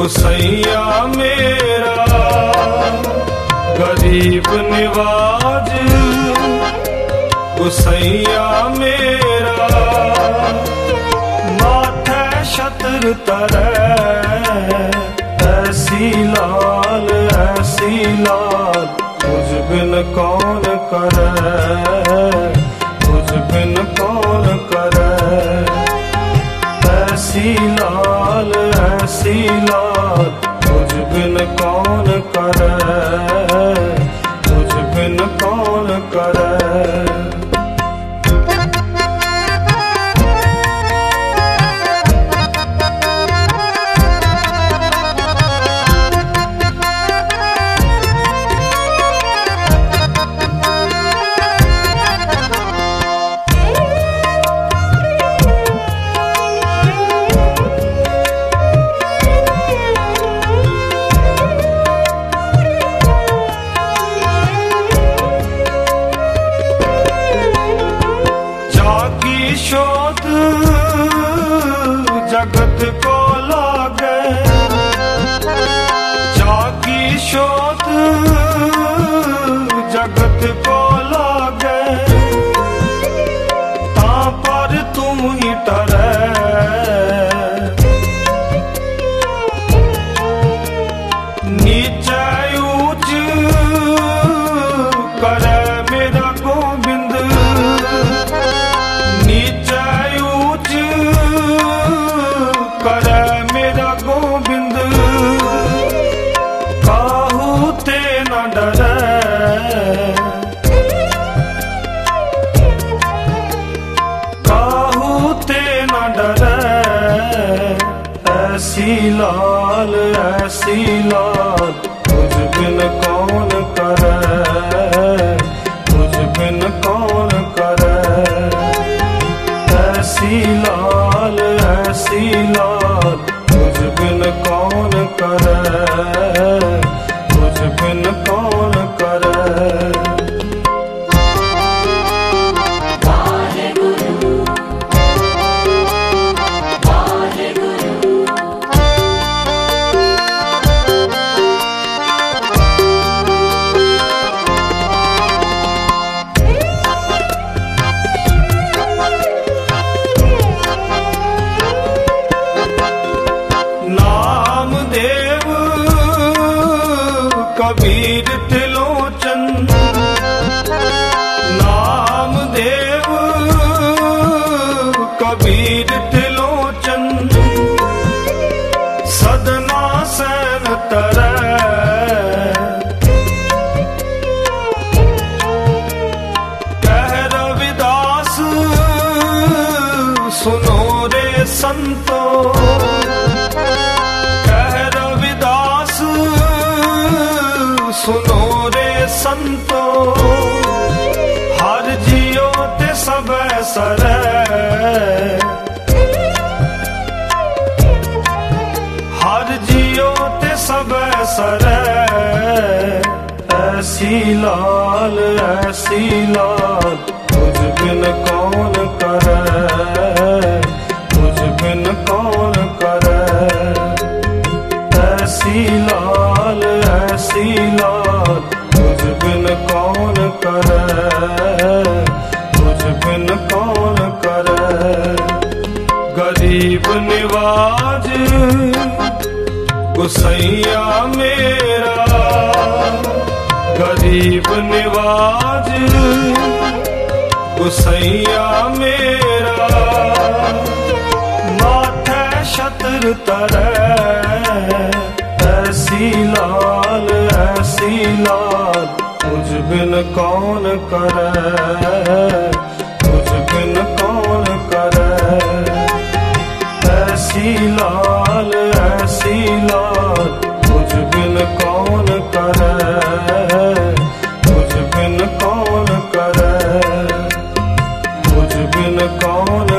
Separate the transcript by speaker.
Speaker 1: गुसैया मेरा गरीब निवाज, गुसैया मेरा माथे छत्र तरे, ऐसी लाल तुझ बिन कौन करे, तुझ बिन कौन करे। ऐसी लाल तुझ बिन कौन करे, तुझ बिन कौन करे। शोध जगत को लागे, जाकी शोध जगत को लागे, ता पर तुम ही तरे। नीचे ऊंच करे मेरा गोविंद, करे मेरा गोविंद, काहू ते न डरे। काहू ते न डरे। ऐसी लाल तुझ बिन कौन करे, तुझ बिन कौन करे। ऐसी लाल तुझ बिन कौन करे, तुझ बिन कौन करे। कबीर त्रिलोचन नाम देव, कबीर त्रिलोचन सदना सैन तरे। कह रविदास सुनो रे संतो, सुनो रे संतो, हर जियो ते सब सरे। हर जियो ते सब सरे। ऐसी लाल तुझ बिन कौन करे, तुझ बिन कौन करे। ऐसी लाल तुझ बिन कौन करे, तुझ बिन कौन करे। गरीब निवाज गुसैया मेरा, गरीब निवाज गुसैया मेरा माथे छत्र तरे। ऐसी लाल तुझ बिन कौन करे, तुझ बिन कौन करे। ऐसी लाल तुझ बिन कौन करे, तुझ बिन कौन करे, तुझ बिन कौन